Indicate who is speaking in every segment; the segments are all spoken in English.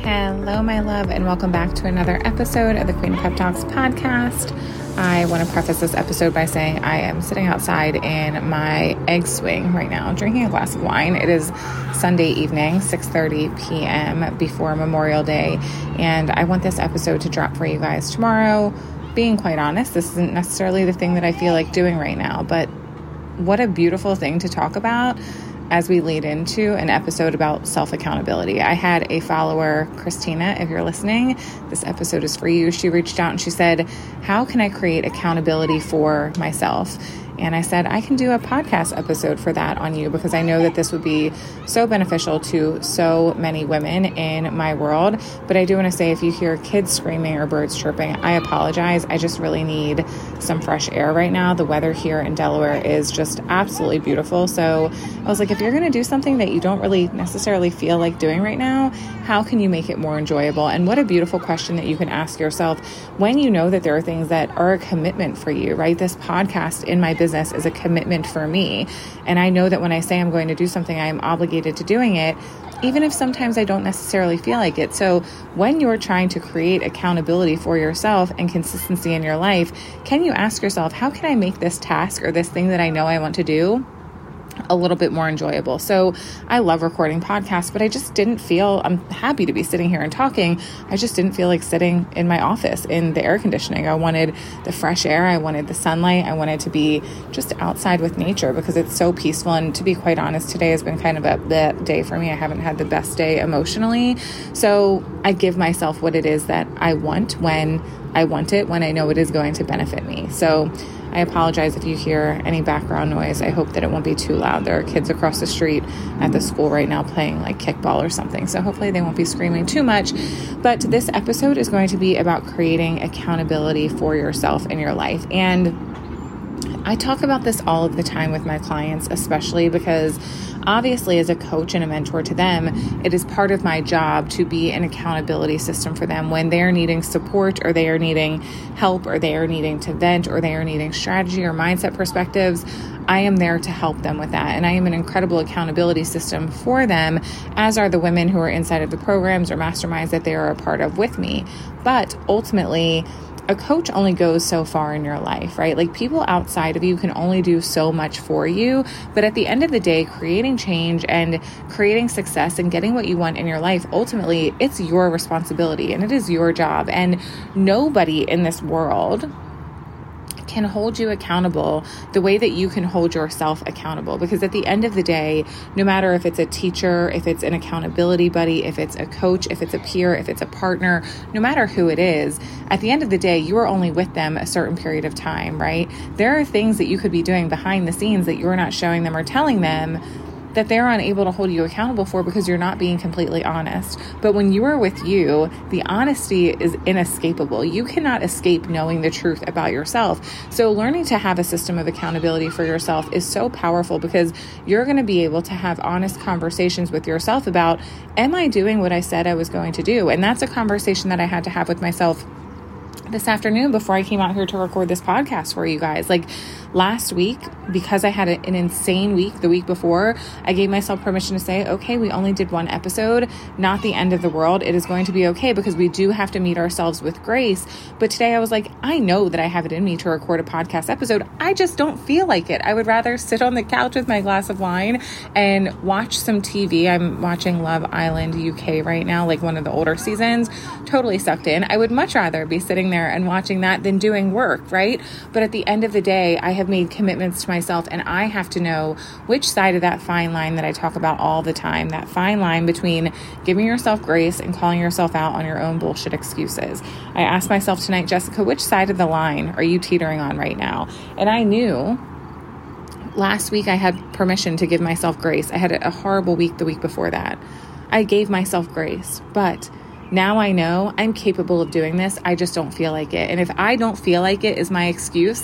Speaker 1: Hello, my love, and welcome back to another episode of the Queen of Pep Talks podcast. I want to preface this episode by saying I am sitting outside in my egg swing right now, drinking a glass of wine. It is Sunday evening, 6:30 p.m. before Memorial Day, and I want this episode to drop for you guys tomorrow. Being quite honest, this isn't necessarily the thing that I feel like doing right now, but what a beautiful thing to talk about as we lead into an episode about self-accountability. I had a follower, Christina, if you're listening, this episode is for you. She reached out and she said, how can I create accountability for myself? And I said, I can do a podcast episode for that on you because I know that this would be so beneficial to so many women in my world. But I do want to say, if you hear kids screaming or birds chirping, I apologize. I just really need some fresh air right now. The weather here in Delaware is just absolutely beautiful. So I was like, if you're going to do something that you don't really necessarily feel like doing right now, how can you make it more enjoyable? And what a beautiful question that you can ask yourself when you know that there are things that are a commitment for you, right? This podcast in my business is a commitment for me. And I know that when I say I'm going to do something, I am obligated to doing it, even if sometimes I don't necessarily feel like it. So when you're trying to create accountability for yourself and consistency in your life, can you ask yourself, how can I make this task or this thing that I know I want to do a little bit more enjoyable? So I love recording podcasts, but I just didn't feel, I'm happy to be sitting here and talking. I just didn't feel like sitting in my office in the air conditioning. I wanted the fresh air. I wanted the sunlight. I wanted to be just outside with nature because it's so peaceful. And to be quite honest, today has been kind of a bleh day for me. I haven't had the best day emotionally. So I give myself what it is that I want when I want it, when I know it is going to benefit me. So I apologize if you hear any background noise. I hope that it won't be too loud. There are kids across the street at the school right now playing like kickball or something. So hopefully they won't be screaming too much. But this episode is going to be about creating accountability for yourself in your life. And I talk about this all of the time with my clients, especially because obviously as a coach and a mentor to them, it is part of my job to be an accountability system for them when they're needing support or they are needing help or they are needing to vent or they are needing strategy or mindset perspectives. I am there to help them with that. And I am an incredible accountability system for them, as are the women who are inside of the programs or masterminds that they are a part of with me. But ultimately, a coach only goes so far in your life, right? Like people outside of you can only do so much for you. But at the end of the day, creating change and creating success and getting what you want in your life, ultimately, it's your responsibility and it is your job. And nobody in this world can hold you accountable the way that you can hold yourself accountable. Because at the end of the day, no matter if it's a teacher, if it's an accountability buddy, if it's a coach, if it's a peer, if it's a partner, no matter who it is, at the end of the day, you are only with them a certain period of time, right? There are things that you could be doing behind the scenes that you're not showing them or telling them that they're unable to hold you accountable for because you're not being completely honest. But when you are with you, the honesty is inescapable. You cannot escape knowing the truth about yourself. So learning to have a system of accountability for yourself is so powerful because you're going to be able to have honest conversations with yourself about, am I doing what I said I was going to do? And that's a conversation that I had to have with myself this afternoon before I came out here to record this podcast for you guys. Like last week, because I had an insane week the week before, I gave myself permission to say, okay, we only did one episode, not the end of the world. It is going to be okay because we do have to meet ourselves with grace. But today I was like, I know that I have it in me to record a podcast episode. I just don't feel like it. I would rather sit on the couch with my glass of wine and watch some TV. I'm watching Love Island UK right now, like one of the older seasons, totally sucked in. I would much rather be sitting there and watching that than doing work, right? But at the end of the day, I have made commitments to myself and I have to know which side of that fine line that I talk about all the time, that fine line between giving yourself grace and calling yourself out on your own bullshit excuses. I asked myself tonight, Jessica, which side of the line are you teetering on right now? And I knew last week I had permission to give myself grace. I had a horrible week the week before that. I gave myself grace, but now I know I'm capable of doing this. I just don't feel like it. And if I don't feel like it is my excuse,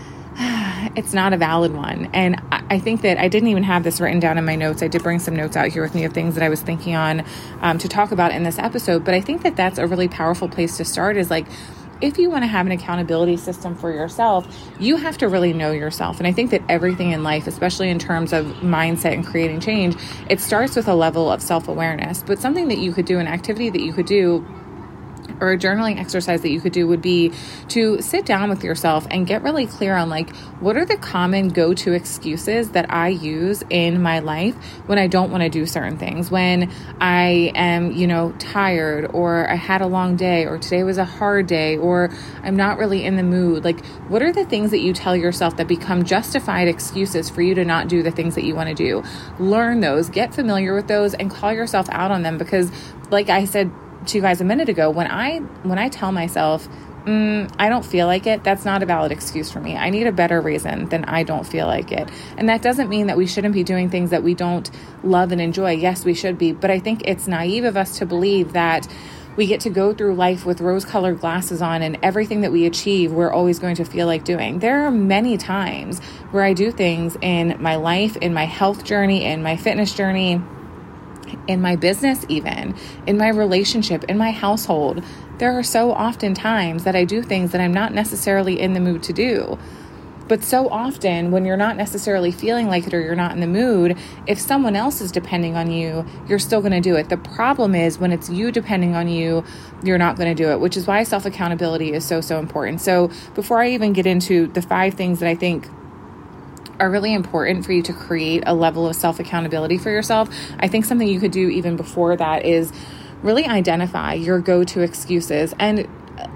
Speaker 1: it's not a valid one. And I think that I didn't even have this written down in my notes. I did bring some notes out here with me of things that I was thinking on to talk about in this episode. But I think that that's a really powerful place to start, is like, if you want to have an accountability system for yourself, you have to really know yourself. And I think that everything in life, especially in terms of mindset and creating change, it starts with a level of self-awareness. But something that you could do, an activity that you could do, or a journaling exercise that you could do would be to sit down with yourself and get really clear on like, what are the common go-to excuses that I use in my life when I don't want to do certain things, when I am, tired, or I had a long day, or today was a hard day, or I'm not really in the mood. Like, what are the things that you tell yourself that become justified excuses for you to not do the things that you want to do? Learn those, get familiar with those, and call yourself out on them, because like I said to you guys a minute ago, when I tell myself, I don't feel like it, that's not a valid excuse for me. I need a better reason than I don't feel like it. And that doesn't mean that we shouldn't be doing things that we don't love and enjoy. Yes, we should be. But I think it's naive of us to believe that we get to go through life with rose-colored glasses on, and everything that we achieve, we're always going to feel like doing. There are many times where I do things in my life, in my health journey, in my fitness journey, in my business, even in my relationship, in my household. There are so often times that I do things that I'm not necessarily in the mood to do. But so often when you're not necessarily feeling like it, or you're not in the mood, if someone else is depending on you, you're still going to do it. The problem is when it's you depending on you, you're not going to do it, which is why self-accountability is so, so important. So before I even get into the 5 things that I think are really important for you to create a level of self-accountability for yourself, I think something you could do even before that is really identify your go-to excuses and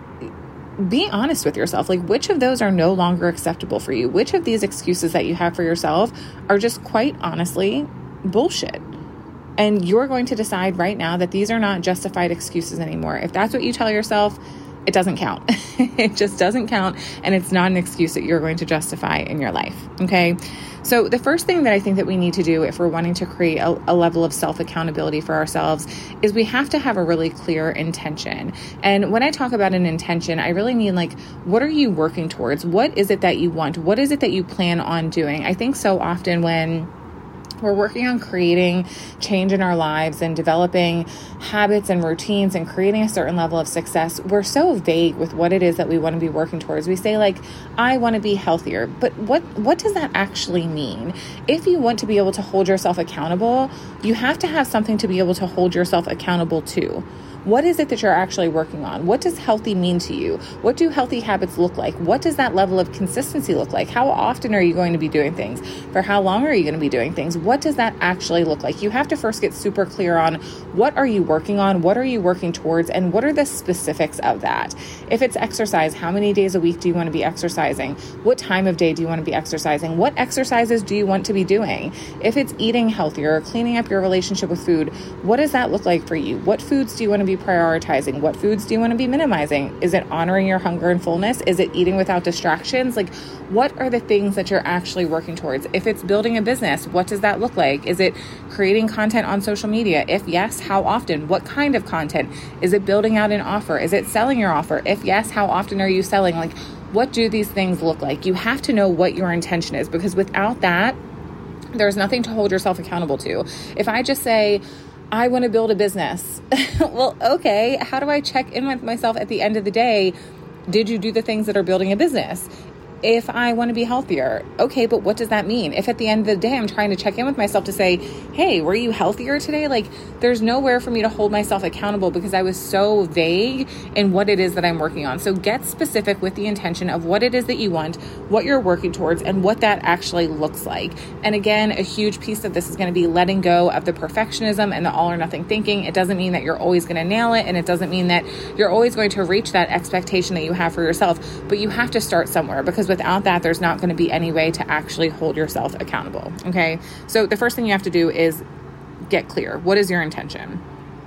Speaker 1: be honest with yourself. Like, which of those are no longer acceptable for you? Which of these excuses that you have for yourself are just quite honestly bullshit? And you're going to decide right now that these are not justified excuses anymore. If that's what you tell yourself, it doesn't count. It just doesn't count. And it's not an excuse that you're going to justify in your life. Okay. So the first thing that I think that we need to do if we're wanting to create a level of self-accountability for ourselves is we have to have a really clear intention. And when I talk about an intention, I really mean like, what are you working towards? What is it that you want? What is it that you plan on doing? I think so often when we're working on creating change in our lives and developing habits and routines and creating a certain level of success, we're so vague with what it is that we want to be working towards. We say like, I want to be healthier, but what does that actually mean? If you want to be able to hold yourself accountable, you have to have something to be able to hold yourself accountable to. What is it that you're actually working on? What does healthy mean to you? What do healthy habits look like? What does that level of consistency look like? How often are you going to be doing things? For how long are you going to be doing things? What does that actually look like? You have to first get super clear on what are you working on? What are you working towards? And what are the specifics of that? If it's exercise, how many days a week do you want to be exercising? What time of day do you want to be exercising? What exercises do you want to be doing? If it's eating healthier or cleaning up your relationship with food, what does that look like for you? What foods do you want to be prioritizing? What foods do you want to be minimizing? Is it honoring your hunger and fullness? Is it eating without distractions? Like, what are the things that you're actually working towards? If it's building a business, what does that look like? Is it creating content on social media? If yes, how often? What kind of content? Is it building out an offer? Is it selling your offer? If yes, how often are you selling? Like, what do these things look like? You have to know what your intention is, because without that, there's nothing to hold yourself accountable to. If I just say, I want to build a business. Well, okay, how do I check in with myself at the end of the day? Did you do the things that are building a business? If I want to be healthier, okay, but what does that mean? If at the end of the day, I'm trying to check in with myself to say, hey, were you healthier today? Like, there's nowhere for me to hold myself accountable because I was so vague in what it is that I'm working on. So get specific with the intention of what it is that you want, what you're working towards, and what that actually looks like. And again, a huge piece of this is going to be letting go of the perfectionism and the all or nothing thinking. It doesn't mean that you're always going to nail it, and it doesn't mean that you're always going to reach that expectation that you have for yourself, but you have to start somewhere, because without that, there's not going to be any way to actually hold yourself accountable. Okay. So the first thing you have to do is get clear. What is your intention?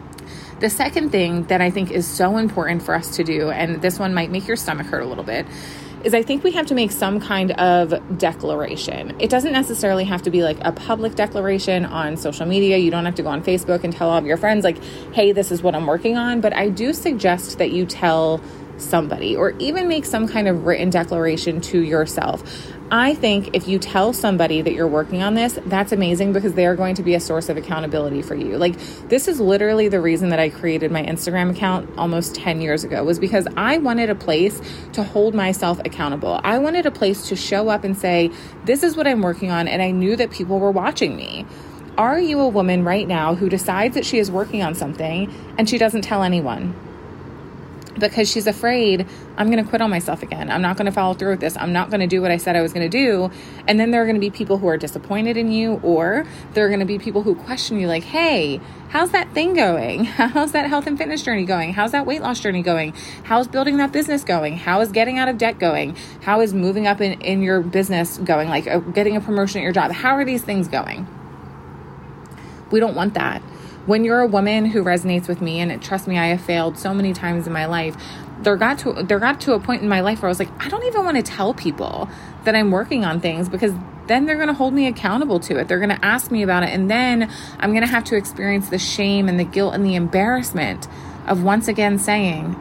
Speaker 1: The second thing that I think is so important for us to do, and this one might make your stomach hurt a little bit, is I think we have to make some kind of declaration. It doesn't necessarily have to be like a public declaration on social media. You don't have to go on Facebook and tell all of your friends like, hey, this is what I'm working on. But I do suggest that you tell somebody, or even make some kind of written declaration to yourself. I think if you tell somebody that you're working on this, that's amazing, because they're going to be a source of accountability for you. Like, this is literally the reason that I created my Instagram account almost 10 years ago, was because I wanted a place to hold myself accountable. I wanted a place to show up and say, this is what I'm working on. And I knew that people were watching me. Are you a woman right now who decides that she is working on something and she doesn't tell anyone? Because she's afraid, I'm going to quit on myself again. I'm not going to follow through with this. I'm not going to do what I said I was going to do. And then there are going to be people who are disappointed in you, or there are going to be people who question you like, hey, how's that thing going? How's that health and fitness journey going? How's that weight loss journey going? How's building that business going? How is getting out of debt going? How is moving up in your business going? Like getting a promotion at your job? How are these things going? We don't want that. When you're a woman who resonates with me, and trust me, I have failed so many times in my life, there got to a point in my life where I was like, I don't even want to tell people that I'm working on things, because then they're going to hold me accountable to it. They're going to ask me about it. And then I'm going to have to experience the shame and the guilt and the embarrassment of once again saying,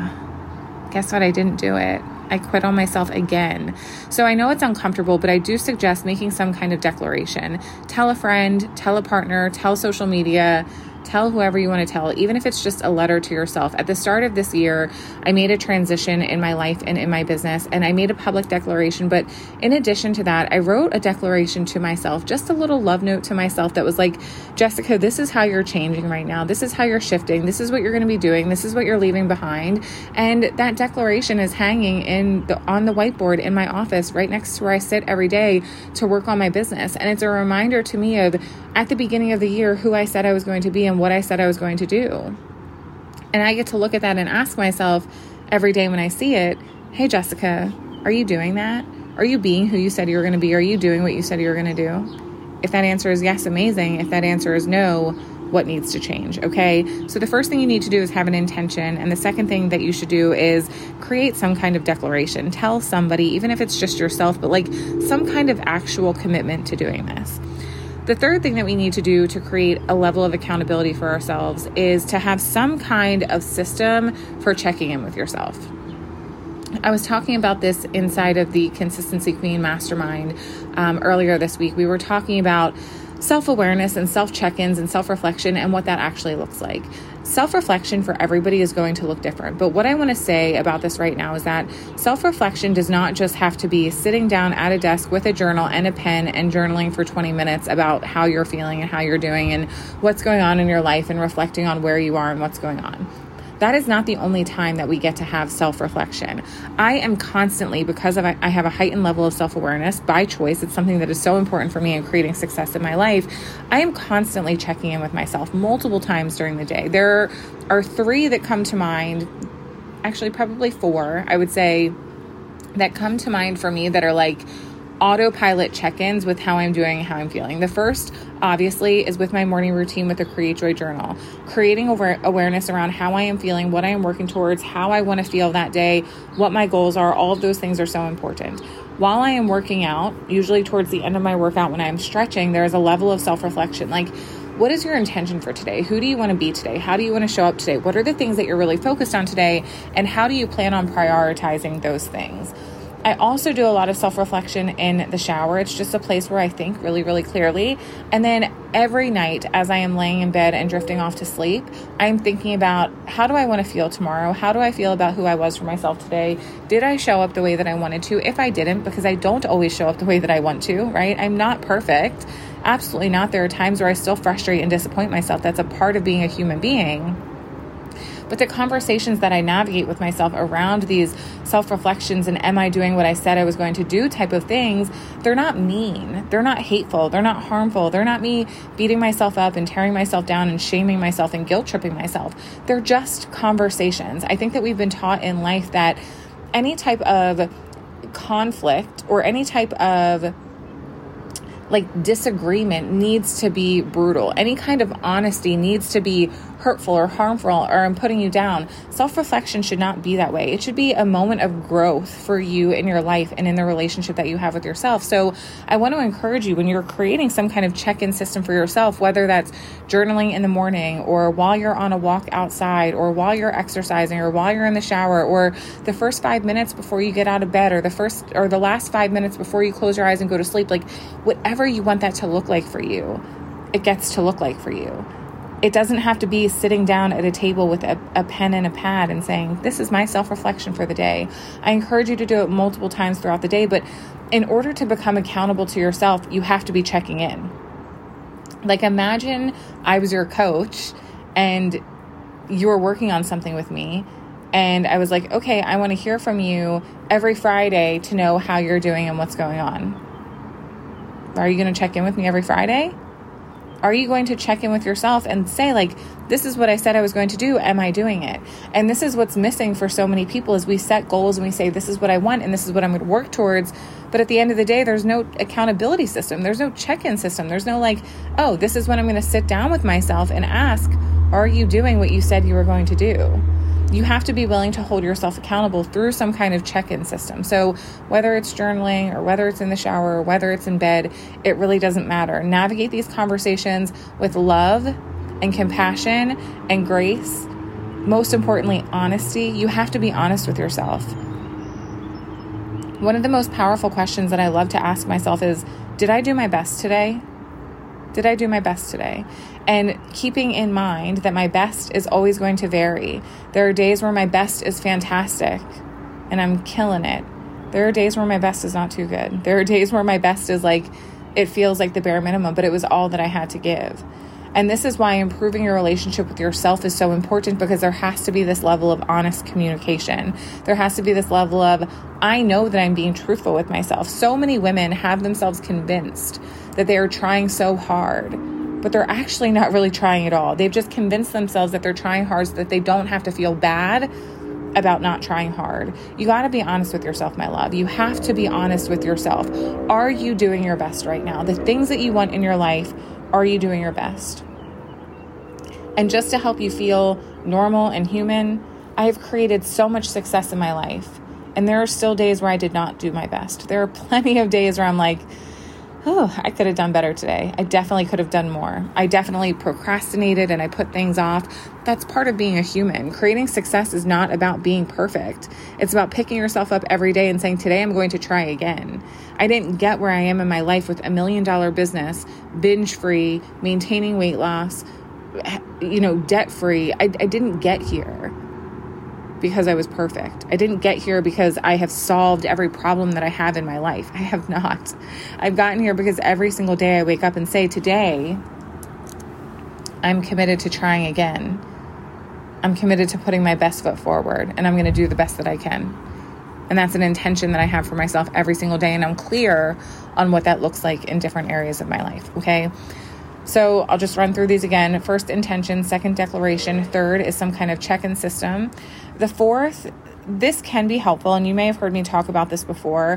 Speaker 1: guess what? I didn't do it. I quit on myself again. So I know it's uncomfortable, but I do suggest making some kind of declaration. Tell a friend, tell a partner, tell social media, tell whoever you want to tell, even if it's just a letter to yourself. At the start of this year, I made a transition in my life and in my business, and I made a public declaration. But in addition to that, I wrote a declaration to myself, just a little love note to myself that was like, Jessica, this is how you're changing right now. This is how you're shifting. This is what you're going to be doing. This is what you're leaving behind. And that declaration is hanging on the whiteboard in my office right next to where I sit every day to work on my business. And it's a reminder to me of, at the beginning of the year, who I said I was going to be and what I said I was going to do. And I get to look at that and ask myself every day when I see it, hey, Jessica, are you doing that? Are you being who you said you were going to be? Are you doing what you said you were going to do? If that answer is yes, amazing. If that answer is no, what needs to change? Okay. So the first thing you need to do is have an intention. And the second thing that you should do is create some kind of declaration. Tell somebody, even if it's just yourself, but like some kind of actual commitment to doing this. The third thing that we need to do to create a level of accountability for ourselves is to have some kind of system for checking in with yourself. I was talking about this inside of the Consistency Queen Mastermind earlier this week. We were talking about self-awareness and self-check-ins and self-reflection and what that actually looks like. Self-reflection for everybody is going to look different. But what I want to say about this right now is that self-reflection does not just have to be sitting down at a desk with a journal and a pen and journaling for 20 minutes about how you're feeling and how you're doing and what's going on in your life and reflecting on where you are and what's going on. That is not the only time that we get to have self-reflection. I am constantly, because I have a heightened level of self-awareness by choice, it's something that is so important for me in creating success in my life. I am constantly checking in with myself multiple times during the day. There are 3 that come to mind, actually probably 4, I would say, that come to mind for me that are like autopilot check-ins with how I'm doing and how I'm feeling. The first, obviously, is with my morning routine with the Create Joy Journal. Creating awareness around how I am feeling, what I am working towards, how I want to feel that day, what my goals are. All of those things are so important. While I am working out, usually towards the end of my workout when I am stretching, there is a level of self-reflection. Like, what is your intention for today? Who do you want to be today? How do you want to show up today? What are the things that you're really focused on today? And how do you plan on prioritizing those things? I also do a lot of self-reflection in the shower. It's just a place where I think really, really clearly. And then every night as I am laying in bed and drifting off to sleep, I'm thinking about, how do I want to feel tomorrow? How do I feel about who I was for myself today? Did I show up the way that I wanted to? If I didn't, because I don't always show up the way that I want to, right? I'm not perfect. Absolutely not. There are times where I still frustrate and disappoint myself. That's a part of being a human being. But the conversations that I navigate with myself around these self-reflections and am I doing what I said I was going to do type of things, they're not mean. They're not hateful. They're not harmful. They're not me beating myself up and tearing myself down and shaming myself and guilt tripping myself. They're just conversations. I think that we've been taught in life that any type of conflict or any type of disagreement needs to be brutal. Any kind of honesty needs to be hurtful or harmful, or I'm putting you down. Self-reflection should not be that way. It should be a moment of growth for you in your life and in the relationship that you have with yourself. So I want to encourage you, when you're creating some kind of check-in system for yourself, whether that's journaling in the morning, or while you're on a walk outside, or while you're exercising, or while you're in the shower, or the first 5 minutes before you get out of bed, or the last 5 minutes before you close your eyes and go to sleep, like whatever you want that to look like for you, it gets to look like for you. It doesn't have to be sitting down at a table with a pen and a pad and saying, this is my self-reflection for the day. I encourage you to do it multiple times throughout the day, but in order to become accountable to yourself, you have to be checking in. Like, imagine I was your coach and you were working on something with me, and I was like, okay, I want to hear from you every Friday to know how you're doing and what's going on. Are you going to check in with me every Friday? Are you going to check in with yourself and say, like, this is what I said I was going to do. Am I doing it? And this is what's missing for so many people, is we set goals and we say, this is what I want and this is what I'm going to work towards. But at the end of the day, there's no accountability system. There's no check-in system. There's no like, oh, this is when I'm going to sit down with myself and ask, are you doing what you said you were going to do? You have to be willing to hold yourself accountable through some kind of check-in system. So whether it's journaling, or whether it's in the shower, or whether it's in bed, it really doesn't matter. Navigate these conversations with love and compassion and grace. Most importantly, honesty. You have to be honest with yourself. One of the most powerful questions that I love to ask myself is, did I do my best today? Did I do my best today? And keeping in mind that my best is always going to vary. There are days where my best is fantastic and I'm killing it. There are days where my best is not too good. There are days where my best is like, it feels like the bare minimum, but it was all that I had to give. And this is why improving your relationship with yourself is so important, because there has to be this level of honest communication. There has to be this level of, I know that I'm being truthful with myself. So many women have themselves convinced that they are trying so hard, but they're actually not really trying at all. They've just convinced themselves that they're trying hard so that they don't have to feel bad about not trying hard. You got to be honest with yourself, my love. You have to be honest with yourself. Are you doing your best right now? The things that you want in your life, are you doing your best? And just to help you feel normal and human, I have created so much success in my life. And there are still days where I did not do my best. There are plenty of days where I'm like, oh, I could have done better today. I definitely could have done more. I definitely procrastinated and I put things off. That's part of being a human. Creating success is not about being perfect. It's about picking yourself up every day and saying, today I'm going to try again. I didn't get where I am in my life with $1 million business, binge-free, maintaining weight loss, debt-free. I didn't get here because I was perfect. I didn't get here because I have solved every problem that I have in my life. I have not. I've gotten here because every single day I wake up and say, today, I'm committed to trying again. I'm committed to putting my best foot forward, and I'm going to do the best that I can. And that's an intention that I have for myself every single day, and I'm clear on what that looks like in different areas of my life, okay? So I'll just run through these again. First, intention. Second, declaration. Third is some kind of check-in system. The fourth, this can be helpful, and you may have heard me talk about this before.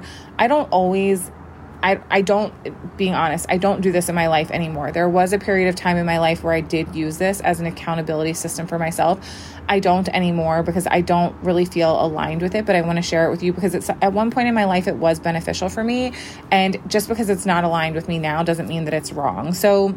Speaker 1: Being honest, I don't do this in my life anymore. There was a period of time in my life where I did use this as an accountability system for myself. I don't anymore because I don't really feel aligned with it, but I want to share it with you because it's at one point in my life, it was beneficial for me. And just because it's not aligned with me now doesn't mean that it's wrong. So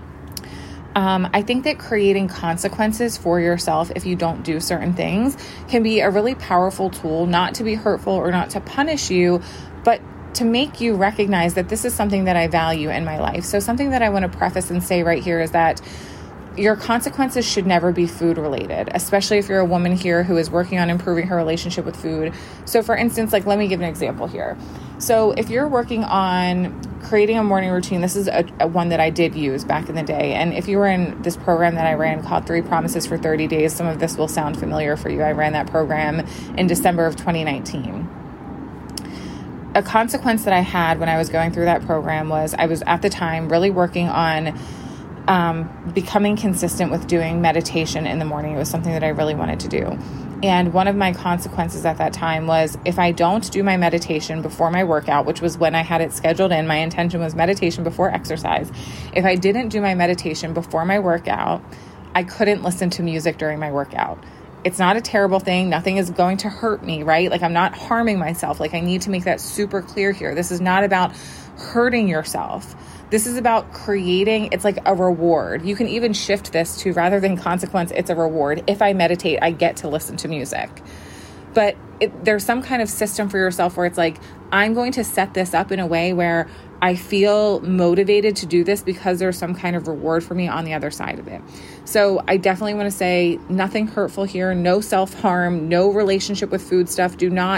Speaker 1: I think that creating consequences for yourself if you don't do certain things can be a really powerful tool, not to be hurtful or not to punish you, but to make you recognize that this is something that I value in my life. So something that I want to preface and say right here is that your consequences should never be food related, especially if you're a woman here who is working on improving her relationship with food. So for instance, let me give an example here. So if you're working on creating a morning routine, this is a one that I did use back in the day. And if you were in this program that I ran called 3 Promises for 30 Days, some of this will sound familiar for you. I ran that program in December of 2019. A consequence that I had when I was going through that program was I was at the time really working on becoming consistent with doing meditation in the morning. It was something that I really wanted to do. And one of my consequences at that time was if I don't do my meditation before my workout, which was when I had it scheduled in, my intention was meditation before exercise. If I didn't do my meditation before my workout, I couldn't listen to music during my workout. It's not a terrible thing. Nothing is going to hurt me, right? Like I'm not harming myself. Like I need to make that super clear here. This is not about hurting yourself. This is about creating, it's like a reward. You can even shift this to, rather than consequence, it's a reward. If I meditate, I get to listen to music. But there's some kind of system for yourself where it's like, I'm going to set this up in a way where I feel motivated to do this because there's some kind of reward for me on the other side of it. So I definitely want to say nothing hurtful here, no self-harm, no relationship with food stuff.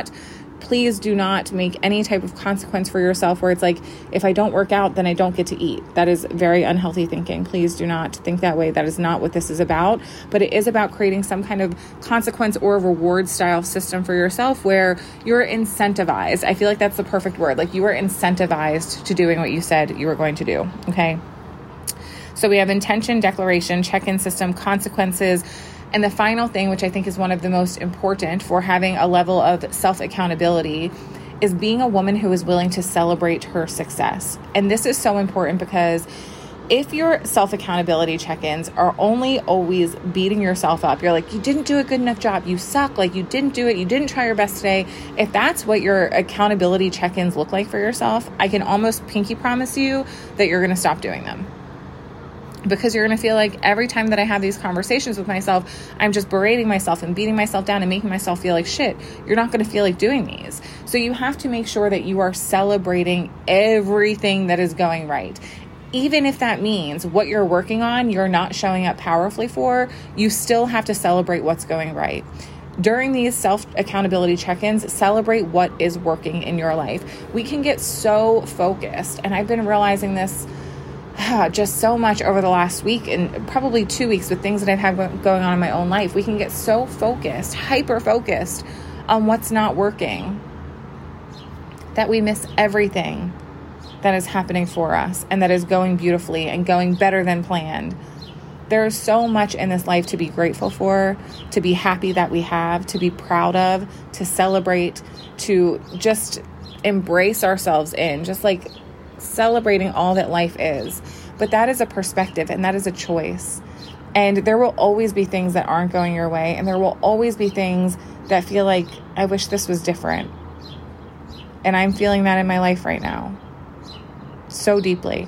Speaker 1: Please do not make any type of consequence for yourself where it's like, if I don't work out, then I don't get to eat. That is very unhealthy thinking. Please do not think that way. That is not what this is about. But it is about creating some kind of consequence or reward style system for yourself where you're incentivized. I feel like that's the perfect word. Like you are incentivized to doing what you said you were going to do. Okay. So we have intention, declaration, check-in system, consequences. And the final thing, which I think is one of the most important for having a level of self-accountability, is being a woman who is willing to celebrate her success. And this is so important because if your self-accountability check-ins are only always beating yourself up, you're like, you didn't do a good enough job, you suck, like you didn't do it, you didn't try your best today. If that's what your accountability check-ins look like for yourself, I can almost pinky promise you that you're going to stop doing them. Because you're going to feel like every time that I have these conversations with myself, I'm just berating myself and beating myself down and making myself feel like shit. You're not going to feel like doing these. So you have to make sure that you are celebrating everything that is going right. Even if that means what you're working on, you're not showing up powerfully for, you still have to celebrate what's going right. During these self-accountability check-ins, celebrate what is working in your life. We can get so focused, and I've been realizing this just so much over the last week and probably 2 weeks with things that I've had going on in my own life. We can get so focused, hyper-focused on what's not working that we miss everything that is happening for us and that is going beautifully and going better than planned. There is so much in this life to be grateful for, to be happy that we have, to be proud of, to celebrate, to just embrace ourselves in, just like celebrating all that life is. But that is a perspective and that is a choice. And there will always be things that aren't going your way. And there will always be things that feel like, I wish this was different. And I'm feeling that in my life right now. So deeply.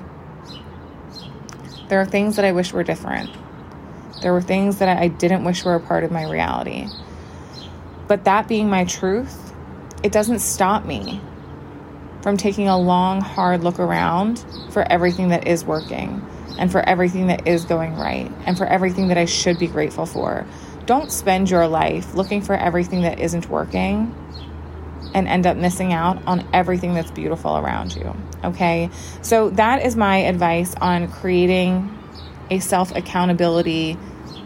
Speaker 1: There are things that I wish were different. There were things that I didn't wish were a part of my reality. But that being my truth, it doesn't stop me from taking a long, hard look around for everything that is working and for everything that is going right and for everything that I should be grateful for. Don't spend your life looking for everything that isn't working and end up missing out on everything that's beautiful around you. Okay? So that is my advice on creating a self-accountability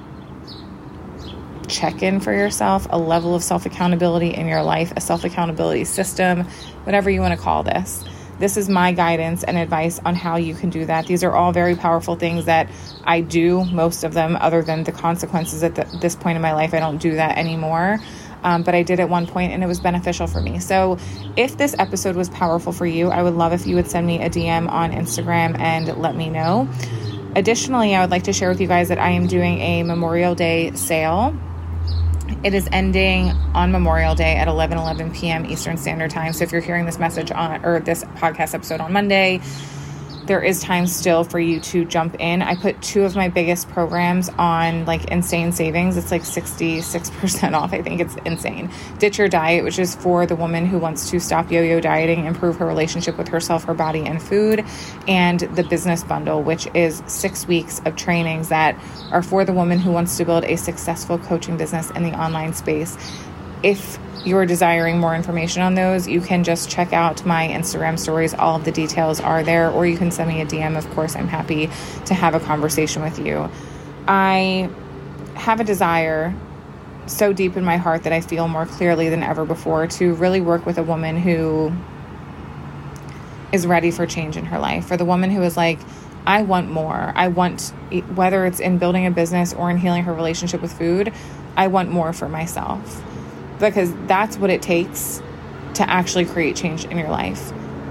Speaker 1: check-in for yourself, a level of self-accountability in your life, a self-accountability system, whatever you want to call this. This is my guidance and advice on how you can do that. These are all very powerful things that I do, most of them, other than the consequences at this point in my life. I don't do that anymore. But I did at one point and it was beneficial for me. So if this episode was powerful for you, I would love if you would send me a DM on Instagram and let me know. Additionally, I would like to share with you guys that I am doing a Memorial Day sale. It is ending on Memorial Day at 11 p.m. Eastern Standard Time. So if you're hearing this message on, or this podcast episode on Monday, there is time still for you to jump in. I put 2 of my biggest programs on like insane savings. It's like 66% off. I think it's insane. Ditch Your Diet, which is for the woman who wants to stop yo-yo dieting, improve her relationship with herself, her body, and food. And the Business Bundle, which is 6 weeks of trainings that are for the woman who wants to build a successful coaching business in the online space. If you're desiring more information on those, you can just check out my Instagram stories. All of the details are there, or you can send me a DM. Of course, I'm happy to have a conversation with you. I have a desire so deep in my heart that I feel more clearly than ever before to really work with a woman who is ready for change in her life. For the woman who is like, I want more. I want, whether it's in building a business or in healing her relationship with food, I want more for myself. Because that's what it takes to actually create change in your life.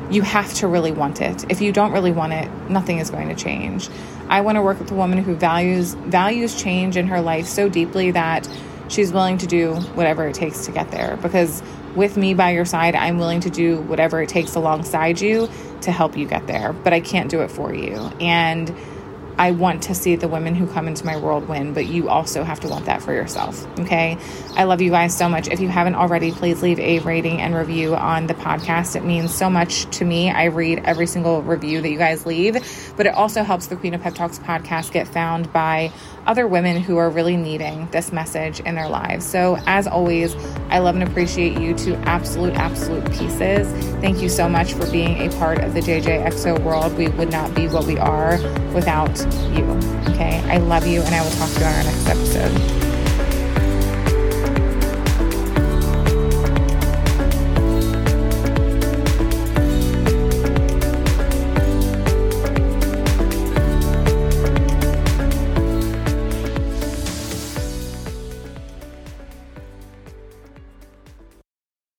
Speaker 1: you have to really want it. If you don't really want it, nothing is going to change. I want to work with a woman who values change in her life so deeply that she's willing to do whatever it takes to get there. Because with me by your side, I'm willing to do whatever it takes alongside you to help you get there. But I can't do it for you. And I want to see the women who come into my world win, but you also have to want that for yourself. Okay. I love you guys so much. If you haven't already, please leave a rating and review on the podcast. It means so much to me. I read every single review that you guys leave, but it also helps the Queen of Pep Talks podcast get found by other women who are really needing this message in their lives. So as always, I love and appreciate you to absolute pieces. Thank you so much for being a part of the JJXO world. We would not be what we are without you. Okay. I love you, and I will talk to you on our next episode.